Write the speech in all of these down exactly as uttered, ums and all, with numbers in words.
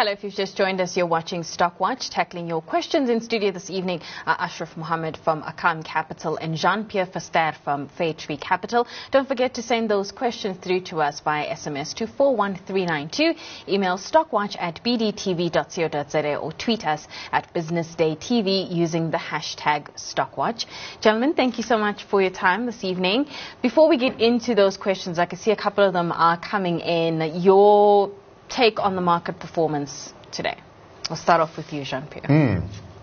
Hello, if you've just joined us, you're watching Stockwatch. Tackling your questions in studio this evening are Ashraf Mohammed from Akam Capital and Jean-Pierre Verster from Fairtree Capital. Don't forget to send those questions through to us via S M S to four one three nine two, email stockwatch at b d t v dot co dot z a or tweet us at Business Day T V using the hashtag Stockwatch. Gentlemen, thank you so much for your time this evening. Before we get into those questions, I can see a couple of them are coming in. Your take on the market performance today. I'll start off with you, Jean-Pierre. Mm.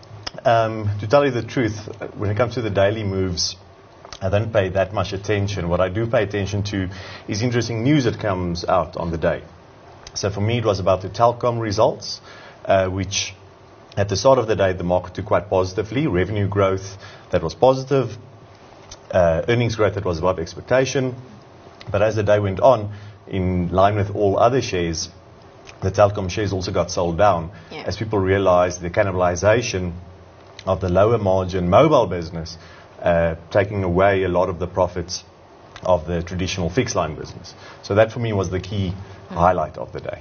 Um, to tell you the truth, when it comes to the daily moves, I don't pay that much attention. What I do pay attention to is interesting news that comes out on the day. So for me, it was about the Telkom results, uh, which at the start of the day, the market took quite positively. Revenue growth that was positive, uh, earnings growth that was above expectation. But as the day went on, in line with all other shares, the Telkom shares also got sold down yeah. as people realized the cannibalization of the lower margin mobile business, uh, taking away a lot of the profits of the traditional fixed line business. So that for me was the key mm-hmm. highlight of the day.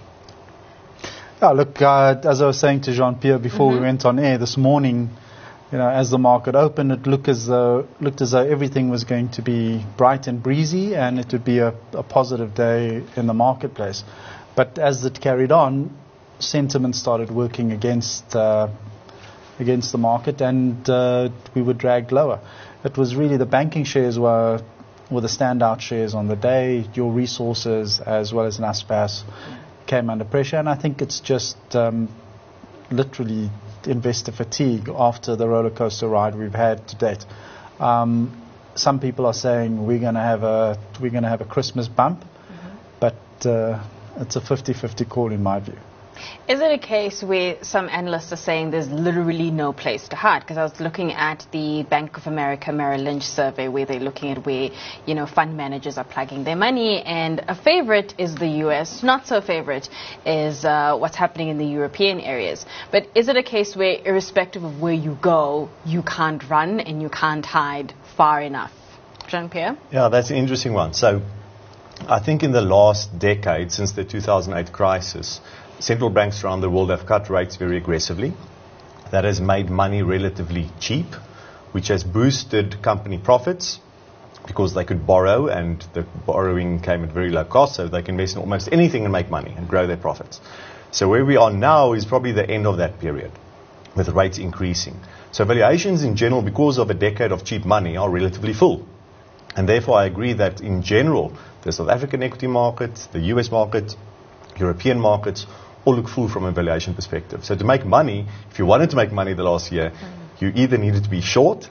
Yeah, look, uh, as I was saying to Jean-Pierre before mm-hmm. we went on air this morning, you know, as the market opened, it looked as though, looked as though everything was going to be bright and breezy and it would be a, a positive day in the marketplace. But as it carried on, sentiment started working against uh, against the market, and uh, we were dragged lower. It was really the banking shares were were the standout shares on the day. Your resources, as well as Naspers, came under pressure, and I think it's just um, literally investor fatigue after the roller coaster ride we've had to date. Um, some people are saying we're going to have a we're going to have a Christmas bump, mm-hmm. but uh, it's a fifty-fifty call in my view. Is it a case where some analysts are saying there's literally no place to hide? Because I was looking at the Bank of America Merrill Lynch survey where they're looking at where, you know, fund managers are plugging their money, and a favorite is the U S. Not so favorite is uh, what's happening in the European areas. But is it a case where, irrespective of where you go, you can't run and you can't hide far enough? Jean-Pierre? Yeah, that's an interesting one. So I think in the last decade, since the two thousand eight crisis, central banks around the world have cut rates very aggressively. That has made money relatively cheap, which has boosted company profits because they could borrow, and the borrowing came at very low cost, so they can invest in almost anything and make money and grow their profits. So where we are now is probably the end of that period, with rates increasing. So valuations in general, because of a decade of cheap money, are relatively full. And therefore I agree that in general, the South African equity market, the U S market, European markets, all look full from a valuation perspective. So to make money, if you wanted to make money the last year, mm. you either needed to be short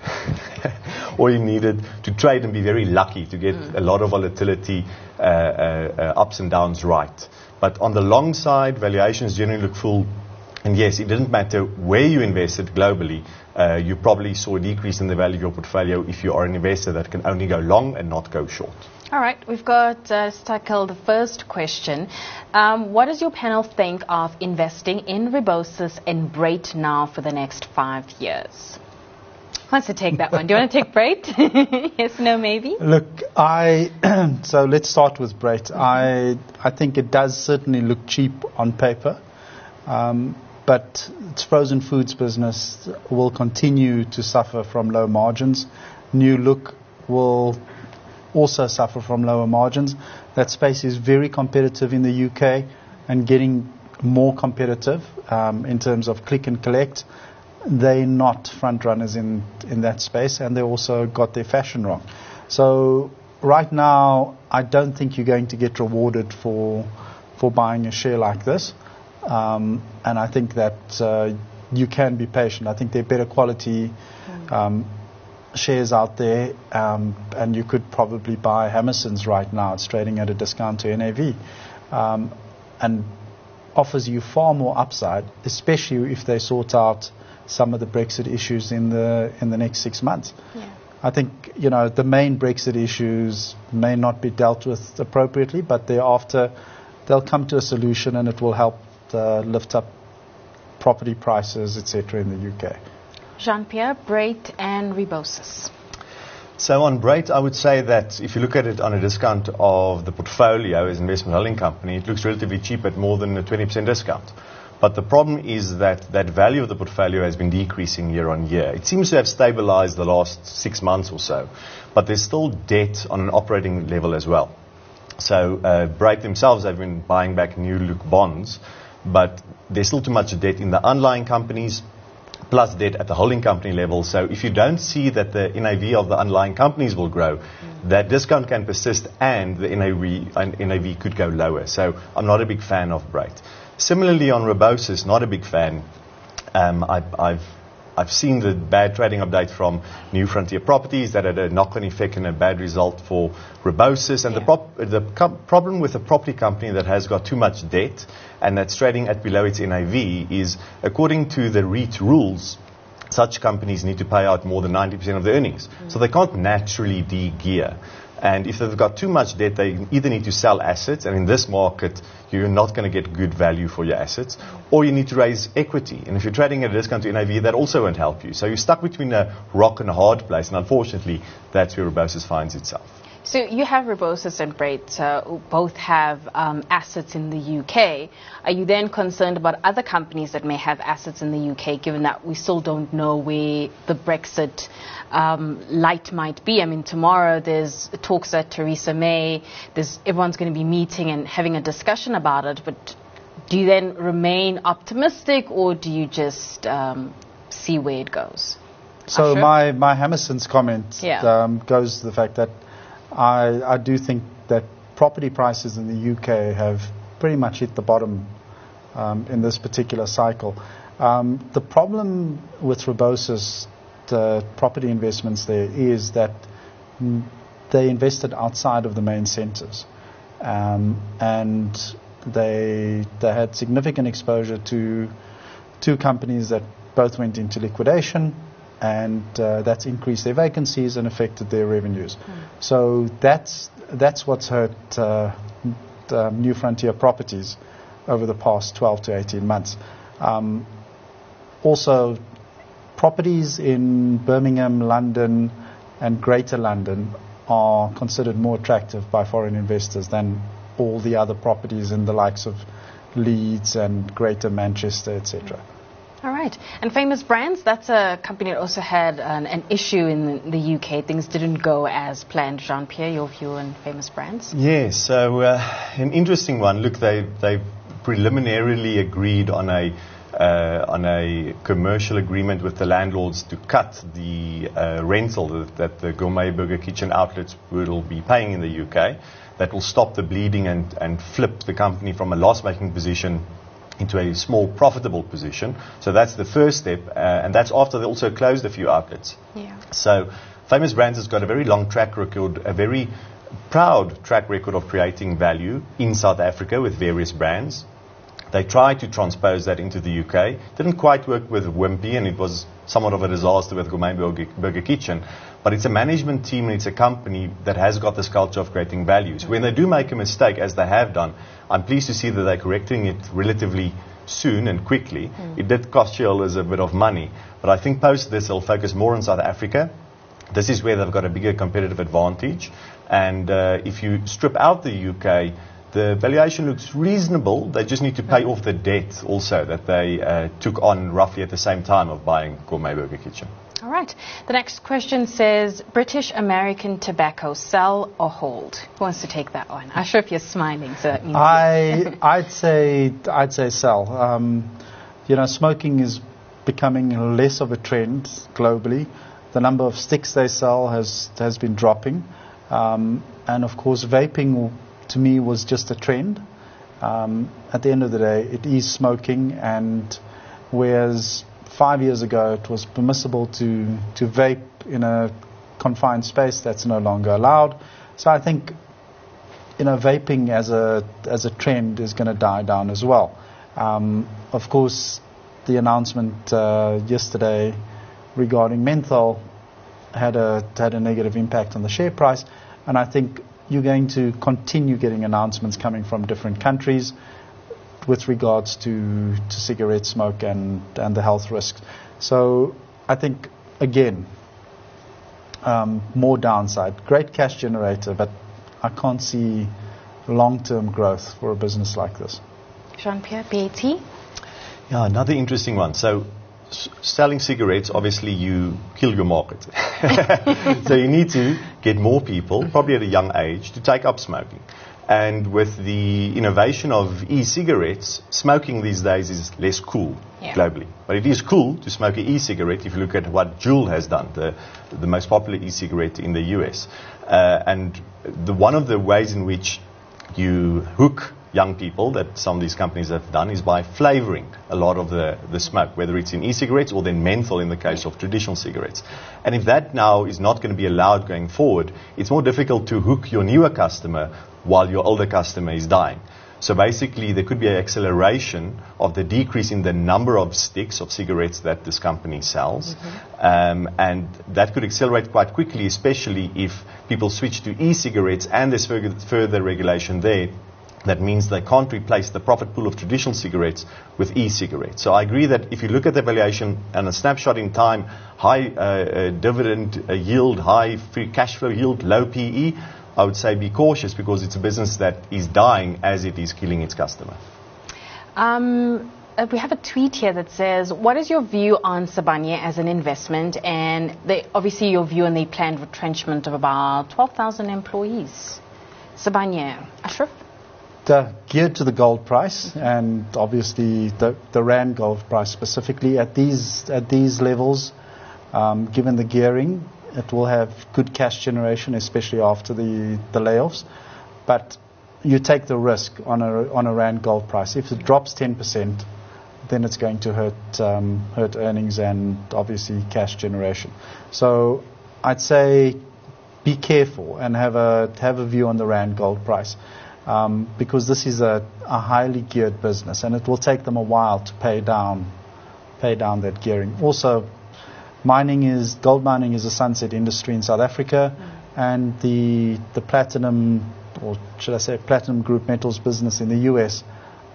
or you needed to trade and be very lucky to get mm. a lot of volatility, uh, uh, uh, ups and downs right. But on the long side, valuations generally look full. And yes, it didn't matter where you invested globally, uh, you probably saw a decrease in the value of your portfolio if you are an investor that can only go long and not go short. All right, we've got uh, to tackle the first question. Um, what does your panel think of investing in Rebosis and Brait now for the next five years? Who wants to take that one? Do you want to take Brait? Yes, no, maybe? Look, I so let's start with Brait. Mm-hmm. I I think it does certainly look cheap on paper, um, but its frozen foods business will continue to suffer from low margins. New Look will also suffer from lower margins. That space is very competitive in the U K and getting more competitive um, in terms of click and collect. They're not front runners in, in that space, and they also got their fashion wrong. So right now, I don't think you're going to get rewarded for for buying a share like this. Um, and I think that uh, you can be patient. I think they're better quality um, shares out there, um, and you could probably buy Hammerson's right now. It's trading at a discount to N A V, um, and offers you far more upside, especially if they sort out some of the Brexit issues in the in the next six months. Yeah. I think, you know, the main Brexit issues may not be dealt with appropriately, but thereafter they'll come to a solution, and it will help uh, lift up property prices, et cetera, in the U K. Jean-Pierre, Brait and Rebosis. So on Brait, I would say that if you look at it on a discount of the portfolio as an investment holding company, it looks relatively cheap at more than a twenty percent discount. But the problem is that that value of the portfolio has been decreasing year on year. It seems to have stabilized the last six months or so, but there's still debt on an operating level as well. So uh, Brait themselves have been buying back New Look bonds, but there's still too much debt in the underlying companies, plus debt at the holding company level. So if you don't see that the N A V of the underlying companies will grow, mm. that discount can persist and the N A V, N A V could go lower. So I'm not a big fan of Brait. Similarly on Rebosis, not a big fan. Um, I, I've I've seen the bad trading update from New Frontier Properties that had a knock-on effect and a bad result for Rebosis. And yeah. the, prop, the com- problem with a property company that has got too much debt and that's trading at below its N A V is, according to the REIT rules, such companies need to pay out more than ninety percent of their earnings. Mm. So they can't naturally de-gear. And if they've got too much debt, they either need to sell assets, and in this market, you're not going to get good value for your assets, or you need to raise equity. And if you're trading at a discount to N A V, that also won't help you. So you're stuck between a rock and a hard place, and unfortunately, that's where Rebosis finds itself. So you have Rebosis and Brait, uh, who both have um, assets in the U K. Are you then concerned about other companies that may have assets in the U K, given that we still don't know where the Brexit um, light might be? I mean, tomorrow there's talks at Theresa May. There's, everyone's going to be meeting and having a discussion about it. But do you then remain optimistic, or do you just um, see where it goes? So Ashraf? my, my Hammerson's comment yeah. um, goes to the fact that I, I do think that property prices in the U K have pretty much hit the bottom um, in this particular cycle. Um, the problem with Rebosis, the property investments there, is that mm, they invested outside of the main centres, um, and they they had significant exposure to two companies that both went into liquidation. And uh, that's increased their vacancies and affected their revenues. Mm. So that's that's what's hurt uh, the New Frontier Properties over the past twelve to eighteen months. Um, also, properties in Birmingham, London, and Greater London are considered more attractive by foreign investors than all the other properties in the likes of Leeds and Greater Manchester, et cetera. All right. And Famous Brands, that's a company that also had an, an issue in the U K. Things didn't go as planned. Jean-Pierre, your view on Famous Brands? Yes, so uh, an interesting one. Look, they they preliminarily agreed on a uh, on a commercial agreement with the landlords to cut the uh, rental that, that the Gourmet Burger Kitchen outlets will be paying in the U K. That will stop the bleeding and, and flip the company from a loss-making position into a small profitable position. So that's the first step, uh, and that's after they also closed a few outlets. Yeah. So Famous Brands has got a very long track record, a very proud track record of creating value in South Africa with various brands. They tried to transpose that into the U K. Didn't quite work with Wimpy, and it was somewhat of a disaster with Gourmet Burger, Burger Kitchen. But it's a management team and it's a company that has got this culture of creating value. So when they do make a mistake, as they have done, I'm pleased to see that they're correcting it relatively soon and quickly. Mm. It did cost shareholders a bit of money, but I think post this they'll focus more on South Africa. This is where they've got a bigger competitive advantage. And uh, if you strip out the U K, the valuation looks reasonable. They just need to pay off the debt also that they uh, took on roughly at the same time of buying Gourmet Burger Kitchen. All right. The next question says, British American Tobacco, sell or hold? Who wants to take that one? I'm sure if you're smiling, so that means I, I'd say, I'd say sell. Um, you know, smoking is becoming less of a trend globally. The number of sticks they sell has has been dropping, um, and of course, vaping to me was just a trend. Um, at the end of the day, it is smoking, and whereas five years ago it was permissible to, to vape in a confined space, that's no longer allowed. So I think, you know, vaping as a as a trend is going to die down as well. Um, of course, the announcement uh, yesterday regarding menthol had a had a negative impact on the share price, and I think you're going to continue getting announcements coming from different countries with regards to, to cigarette smoke and, and the health risks. So I think, again, um, more downside. Great cash generator, but I can't see long-term growth for a business like this. Jean-Pierre, B A T? Yeah, another interesting one. So, s- selling cigarettes, obviously you kill your market. So you need to get more people, probably at a young age, to take up smoking. And with the innovation of e-cigarettes, smoking these days is less cool Yeah. globally. But it is cool to smoke an e-cigarette if you look at what Juul has done, the, the most popular e-cigarette in the U S. Uh, and the, one of the ways in which you hook young people that some of these companies have done is by flavoring a lot of the, the smoke, whether it's in e-cigarettes or then menthol in the case of traditional cigarettes. And if that now is not going to be allowed going forward, it's more difficult to hook your newer customer while your older customer is dying. So basically there could be an acceleration of the decrease in the number of sticks of cigarettes that this company sells. Mm-hmm. Um, and that could accelerate quite quickly, especially if people switch to e-cigarettes and there's further, further regulation there. That means they can't replace the profit pool of traditional cigarettes with e-cigarettes. So I agree that if you look at the valuation and a snapshot in time, high uh, uh, dividend uh, yield, high free cash flow yield, low P E, I would say be cautious because it's a business that is dying as it is killing its customer. Um, uh, we have a tweet here that says, what is your view on Sibanye as an investment? And they, obviously your view on the planned retrenchment of about twelve thousand employees. Sibanye, Ashraf? Uh, geared to the gold price and obviously the, the rand gold price specifically at these at these levels, um, given the gearing, it will have good cash generation, especially after the, the layoffs. But you take the risk on a on a rand gold price. If it drops ten percent, then it's going to hurt um, hurt earnings and obviously cash generation. So I'd say be careful and have a have a view on the rand gold price. Um, because this is a, a highly geared business, and it will take them a while to pay down, pay down that gearing. Also, mining is gold mining is a sunset industry in South Africa, mm. and the the platinum, or should I say, platinum group metals business in the U S,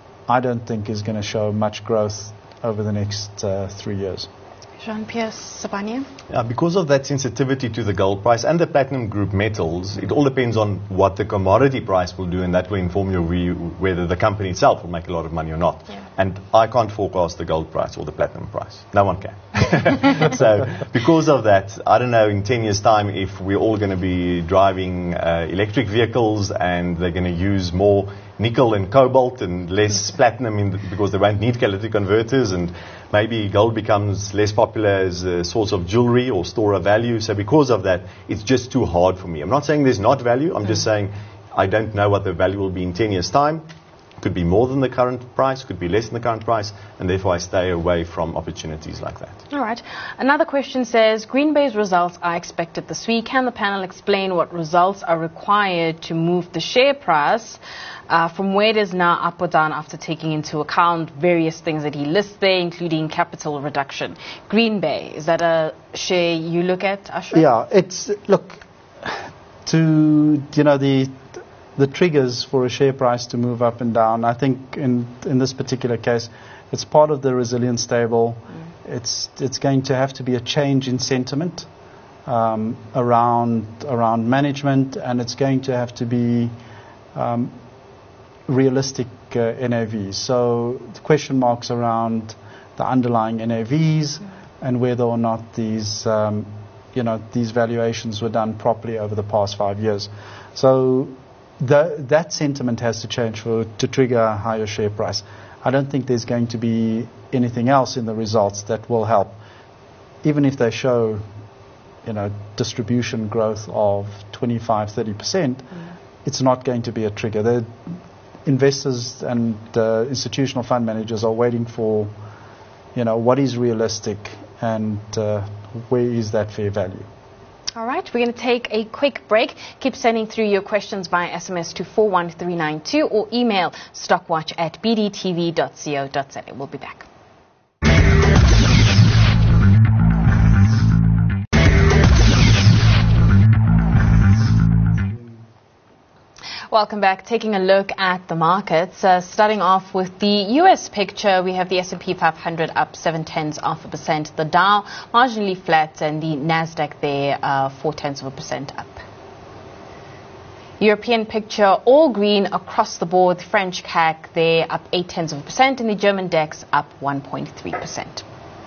I don't think is going to show much growth over the next uh, three years. Jean-Pierre, Sibanye? Yeah, because of that sensitivity to the gold price and the platinum group metals, it all depends on what the commodity price will do, and that will inform your view whether the company itself will make a lot of money or not. Yeah. And I can't forecast the gold price or the platinum price. No one can. So because of that, I don't know in ten years' time if we're all going to be driving uh, electric vehicles and they're going to use more nickel and cobalt and less platinum in the, because they won't need catalytic converters, and maybe gold becomes less popular as a source of jewelry or store of value. So because of that, it's just too hard for me. I'm not saying there's not value. I'm mm. just saying I don't know what the value will be in ten years' time. Could be more than the current price, could be less than the current price, and therefore I stay away from opportunities like that. All right. Another question says, Green Bay's results are expected this week. Can the panel explain what results are required to move the share price uh, from where it is now up or down after taking into account various things that he lists there, including capital reduction? Green Bay, is that a share you look at, Ashraf? Yeah, it's, look, to, you know, the... the triggers for a share price to move up and down, I think in in this particular case, it's part of the resilience table. Mm. It's it's going to have to be a change in sentiment um, around around management, and it's going to have to be um, realistic uh, N A Vs. So the question marks around the underlying N A Vs mm. and whether or not these um, you know these valuations were done properly over the past five years. So The, that sentiment has to change for to trigger a higher share price. I don't think there's going to be anything else in the results that will help. Even if they show, you know, distribution growth of twenty-five, thirty percent, mm. it's not going to be a trigger. The investors and uh, institutional fund managers are waiting for, you know, what is realistic and uh, where is that fair value. All right, we're going to take a quick break. Keep sending through your questions via S M S to four one three nine two or email stockwatch at b d t v dot co dot za. We'll be back. Welcome back. Taking a look at the markets. Uh, starting off with the U S picture, we have the S and P five hundred up seven tenths of a percent. The Dow marginally flat, and the Nasdaq there uh, four tenths of a percent up. European picture, all green across the board. French C A C there up eight tenths of a percent, and the German DAX up one point three percent.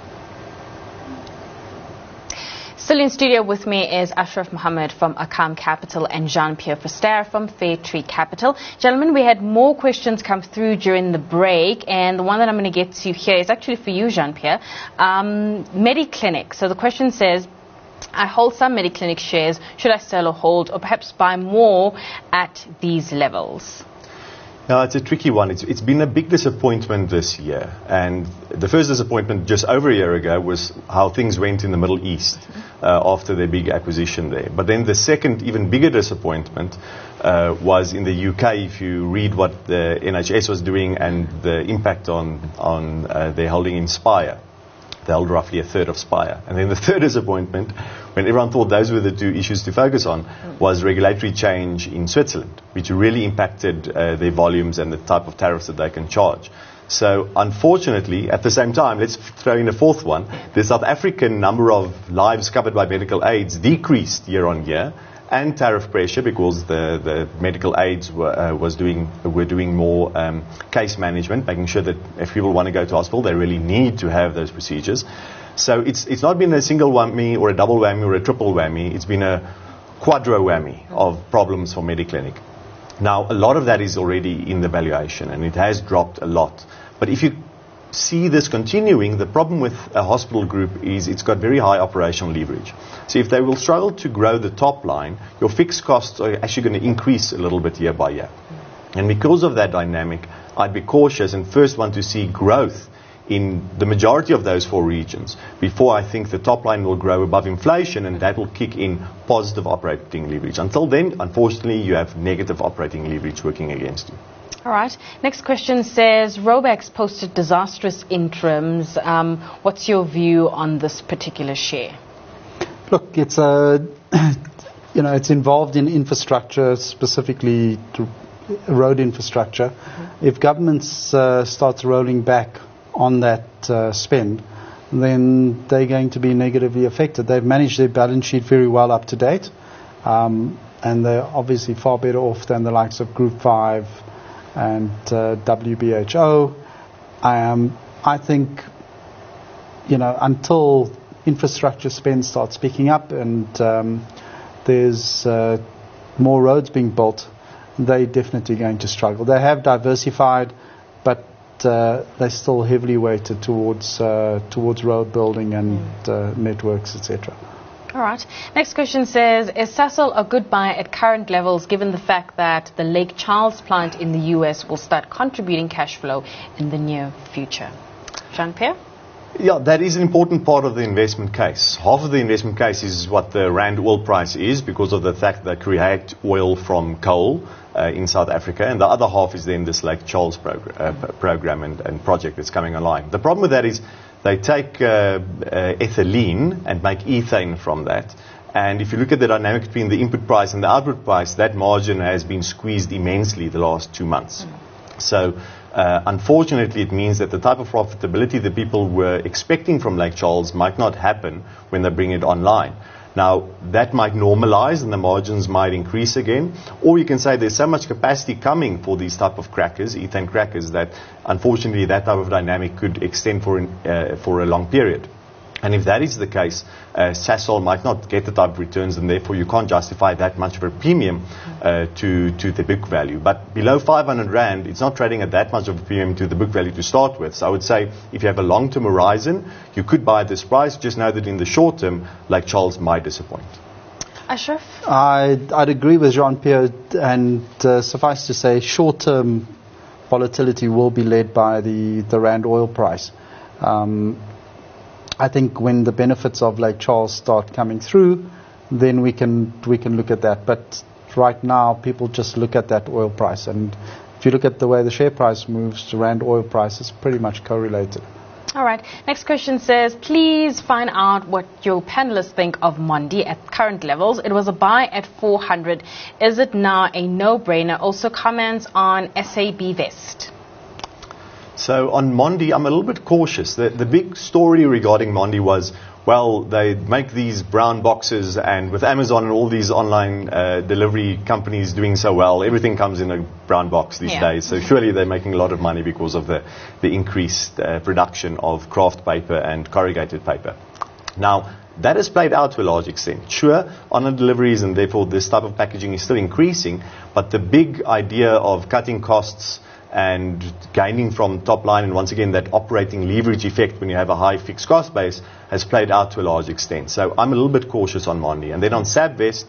Still in studio with me is Ashraf Mohammed from Akam Capital and Jean-Pierre Verster from Fair Tree Capital. Gentlemen, we had more questions come through during the break, and the one that I'm going to get to here is actually for you, Jean-Pierre. Um, Mediclinic. So the question says, I hold some Mediclinic shares. Should I sell or hold, or perhaps buy more at these levels? No, it's a tricky one. It's, it's been a big disappointment this year. And the first disappointment just over a year ago was how things went in the Middle East uh, after their big acquisition there. But then the second, even bigger disappointment uh, was in the U K, if you read what the N H S was doing and the impact on, on uh, their holding in Spire. They held roughly a third of Spire. And then the third disappointment, when everyone thought those were the two issues to focus on, was regulatory change in Switzerland, which really impacted uh, their volumes and the type of tariffs that they can charge. So unfortunately, at the same time, let's throw in a fourth one, the South African number of lives covered by medical aids decreased year on year, and tariff pressure because the, the medical aids were, uh, was doing, were doing more um, case management, making sure that if people want to go to hospital, they really need to have those procedures. So it's, it's not been a single whammy or a double whammy or a triple whammy. It's been a quadro whammy of problems for Mediclinic. Now, a lot of that is already in the valuation, and it has dropped a lot. But if you see this continuing, the problem with a hospital group is it's got very high operational leverage. So if they will struggle to grow the top line, your fixed costs are actually going to increase a little bit year by year. And because of that dynamic, I'd be cautious and first want to see growth in the majority of those four regions before I think the top line will grow above inflation, and that will kick in positive operating leverage. Until then, unfortunately, you have negative operating leverage working against you. All right. Next question says, Robex posted disastrous interims. Um, what's your view on this particular share? Look, it's a, you know, it's involved in infrastructure, specifically to road infrastructure. Mm-hmm. If governments uh, starts rolling back on that uh, spend, then they're going to be negatively affected. They've managed their balance sheet very well up to date, um, and they're obviously far better off than the likes of Group five and uh, W B H O. Um, I think, you know, until infrastructure spend starts picking up and um, there's uh, more roads being built, they're definitely going to struggle. They have diversified, but uh, they're still heavily weighted towards uh, towards road building and uh, networks, et cetera. All right. Next question says, is Sasol a good buy at current levels given the fact that the Lake Charles plant in the U S will start contributing cash flow in the near future? Jean-Pierre? Yeah, that is an important part of the investment case. Half of the investment case is what the Rand oil price is because of the fact that they create oil from coal uh, in South Africa, and the other half is then this Lake Charles progr- uh, program and, and project that's coming online. The problem with that is they take uh, uh, ethylene and make ethane from that. And if you look at the dynamic between the input price and the output price, that margin has been squeezed immensely the last two months. Mm. So, uh, unfortunately, it means that the type of profitability that people were expecting from Lake Charles might not happen when they bring it online. Now, that might normalize and the margins might increase again. Or you can say there's so much capacity coming for these type of crackers, ethane crackers, that unfortunately that type of dynamic could extend for, an, uh, for a long period. And if that is the case, uh, Sasol might not get the type of returns, and therefore you can't justify that much of a premium uh, to, to the book value. But below five hundred Rand, it's not trading at that much of a premium to the book value to start with. So I would say if you have a long-term horizon, you could buy at this price. Just know that in the short term, Lake Charles might disappoint. Ashraf? I'd, I'd agree with Jean-Pierre, and uh, suffice to say, short-term volatility will be led by the, the Rand oil price. Um, I think when the benefits of Lake Charles start coming through, then we can we can look at that. But right now, people just look at that oil price. And if you look at the way the share price moves, the Rand oil price is pretty much correlated. All right. Next question says, please find out what your panelists think of Mondi at current levels. It was a buy at four hundred. Is it now a no-brainer? Also comments on S A B Vest. So on Mondi, I'm a little bit cautious. The, the big story regarding Mondi was, well, they make these brown boxes, and with Amazon and all these online uh, delivery companies doing so well, everything comes in a brown box these yeah. days. So surely they're making a lot of money because of the, the increased uh, production of kraft paper and corrugated paper. Now, that has played out to a large extent. Sure, online deliveries and therefore this type of packaging is still increasing, but the big idea of cutting costs and gaining from top line, and once again that operating leverage effect when you have a high fixed cost base, has played out to a large extent. So I'm a little bit cautious on Mondi. And then on Sabvest,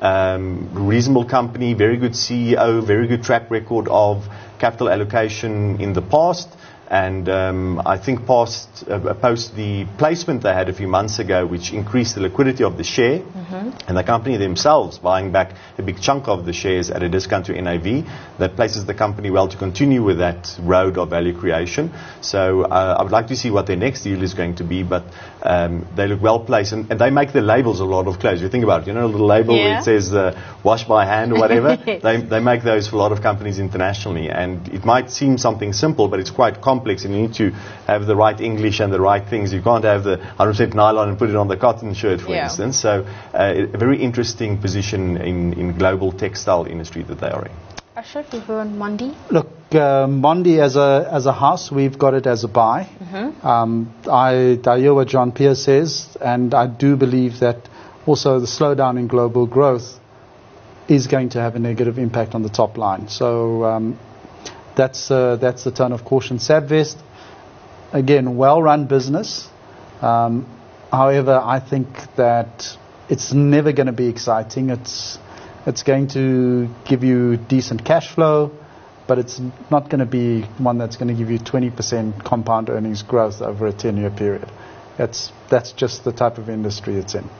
um, reasonable company, very good C E O, very good track record of capital allocation in the past. And um, I think past, uh, post the placement they had a few months ago, which increased the liquidity of the share, mm-hmm. and the company themselves buying back a big chunk of the shares at a discount to N A V, that places the company well to continue with that road of value creation. So uh, I would like to see what their next deal is going to be, but um, they look well placed, and, and they make the labels a lot of clothes. You think about it, you know, a little label yeah. where it says uh, wash by hand or whatever. they, they make those for a lot of companies internationally, and it might seem something simple, but it's quite complex. And you need to have the right English and the right things. You can't have the one hundred percent nylon and put it on the cotton shirt, for yeah. instance. So uh, a very interesting position in, in global textile industry that they are in. Ashraf, you go on Mondi? Look, uh, Mondi as a as a house, we've got it as a buy. Mm-hmm. um, I, I hear what Jean-Pierre says, and I do believe that also the slowdown in global growth is going to have a negative impact on the top line. So um, That's uh, that's the tone of caution. Sabvest, again, well-run business. Um, however, I think that it's never going to be exciting. It's it's going to give you decent cash flow, but it's not going to be one that's going to give you twenty percent compound earnings growth over a ten-year period. That's that's just the type of industry it's in.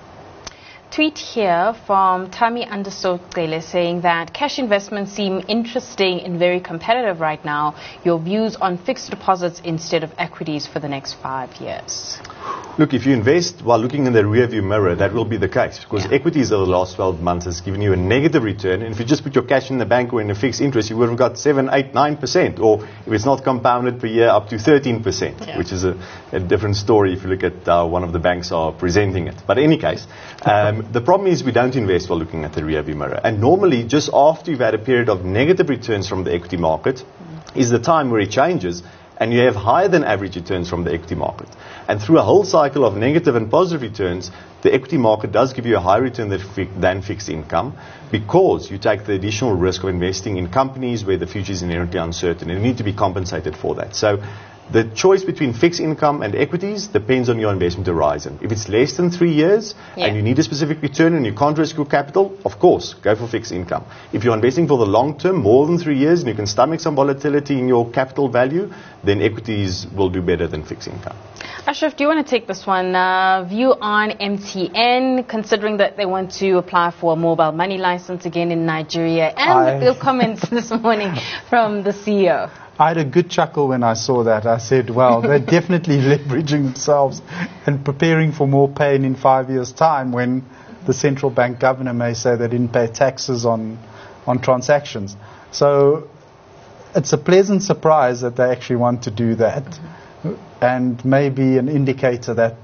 Tweet here from Tami Andersokele saying that cash investments seem interesting and very competitive right now. Your views on fixed deposits instead of equities for the next five years? Look, if you invest while looking in the rearview mirror, that will be the case, because yeah. equities over the last twelve months has given you a negative return. And if you just put your cash in the bank or in a fixed interest, you would have got seven, eight, nine percent, or if it's not compounded per year, up to thirteen percent, yeah. which is a, a different story if you look at how one of the banks are presenting it. But in any case, um, the problem is we don't invest while looking at the rearview mirror. And normally, just after you've had a period of negative returns from the equity market, mm. is the time where it changes, and you have higher than average returns from the equity market. And through a whole cycle of negative and positive returns, the equity market does give you a higher return than fixed income, because you take the additional risk of investing in companies where the future is inherently uncertain, and you need to be compensated for that. So the choice between fixed income and equities depends on your investment horizon. If it's less than three years yeah. and you need a specific return and you can't risk your capital, of course, go for fixed income. If you're investing for the long term, more than three years, and you can stomach some volatility in your capital value, then equities will do better than fixed income. Ashraf, do you want to take this one? Uh, view on M T N, considering that they want to apply for a mobile money license again in Nigeria, and I the comments this morning from the C E O. I had a good chuckle when I saw that. I said, well, they're definitely leveraging themselves and preparing for more pain in five years' time, when the central bank governor may say they didn't pay taxes on, on transactions. So it's a pleasant surprise that they actually want to do that, mm-hmm. and maybe an indicator that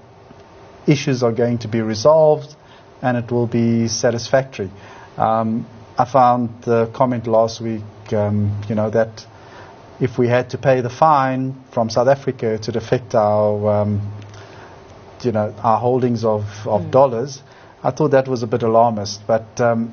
issues are going to be resolved and it will be satisfactory. Um, I found the comment last week, um, you know, that if we had to pay the fine from South Africa to affect our, um, you know, our holdings of, of mm. dollars, I thought that was a bit alarmist. But um,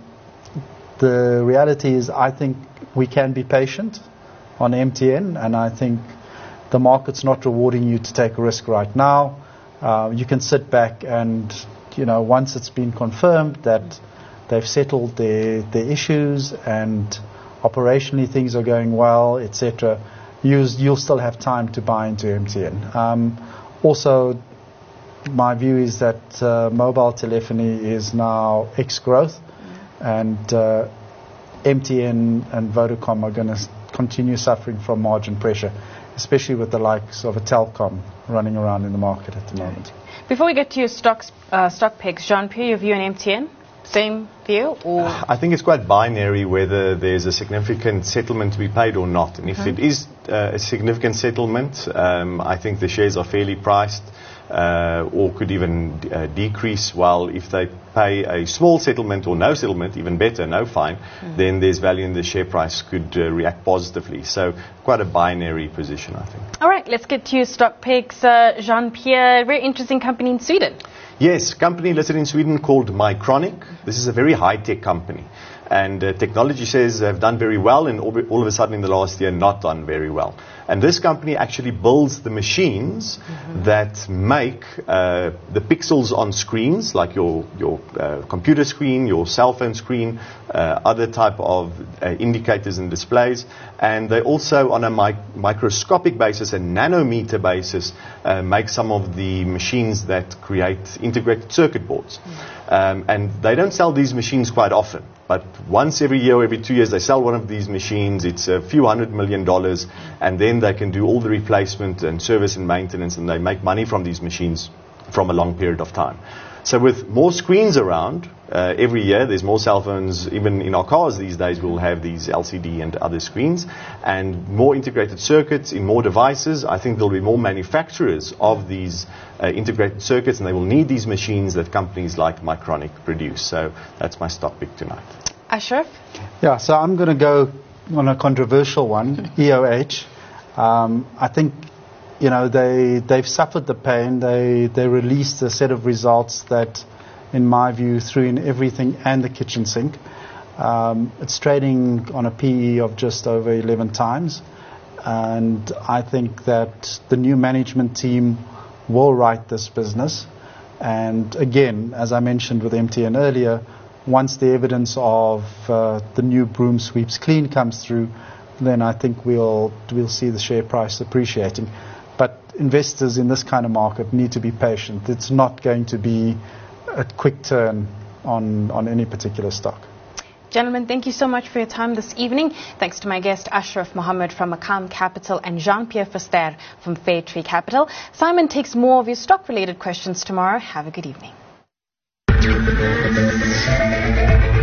the reality is, I think we can be patient on M T N, and I think the market's not rewarding you to take a risk right now. Uh, you can sit back and, you know, once it's been confirmed that they've settled their, their issues and operationally things are going well, et cetera, you'll, you'll still have time to buy into M T N. Um, also, my view is that uh, mobile telephony is now ex-growth, and uh, M T N and Vodacom are going to continue suffering from margin pressure, especially with the likes of a Telkom running around in the market at the moment. Before we get to your stocks, uh, stock picks, Jean-Pierre, your view on M T N? Same view? Or? I think it's quite binary whether there's a significant settlement to be paid or not. And if mm-hmm. it is uh, a significant settlement, um, I think the shares are fairly priced uh, or could even uh, decrease, while if they pay a small settlement or no settlement, even better, no fine, mm-hmm. then there's value in the share price could uh, react positively. So quite a binary position, I think. All right, let's get to your stock picks. Uh, Jean-Pierre, very interesting company in Sweden. Yes, company listed in Sweden called Mycronic. This is a very high-tech company. And uh, technology says they've done very well, and all, all of a sudden in the last year not done very well. And this company actually builds the machines mm-hmm. that make uh, the pixels on screens, like your, your uh, computer screen, your cell phone screen, uh, other type of uh, indicators and displays. And they also, on a mi- microscopic basis, a nanometer basis, uh, make some of the machines that create integrated circuit boards. Mm-hmm. Um, and they don't sell these machines quite often. But once every year or every two years, they sell one of these machines. It's a few hundred million dollars, and then they can do all the replacement and service and maintenance, and they make money from these machines from a long period of time. So with more screens around uh, every year, there's more cell phones. Even in our cars these days, we'll have these L C D and other screens, and more integrated circuits in more devices. I think there'll be more manufacturers of these uh, integrated circuits, and they will need these machines that companies like Mycronic produce. So that's my stock pick tonight. Ashraf? Yeah, so I'm going to go on a controversial one, E O H. Um, I think, you know, they, they've suffered the pain. They, they released a set of results that, in my view, threw in everything and the kitchen sink. Um, it's trading on a P E of just over eleven times. And I think that the new management team will right this business. And again, as I mentioned with M T N earlier, once the evidence of uh, the new broom sweeps clean comes through, then I think we'll we'll see the share price appreciating. But investors in this kind of market need to be patient. It's not going to be a quick turn on, on any particular stock. Gentlemen, thank you so much for your time this evening. Thanks to my guest Ashraf Mohammed from Akam Capital and Jean-Pierre Verster from Fairtree Capital. Simon takes more of your stock-related questions tomorrow. Have a good evening.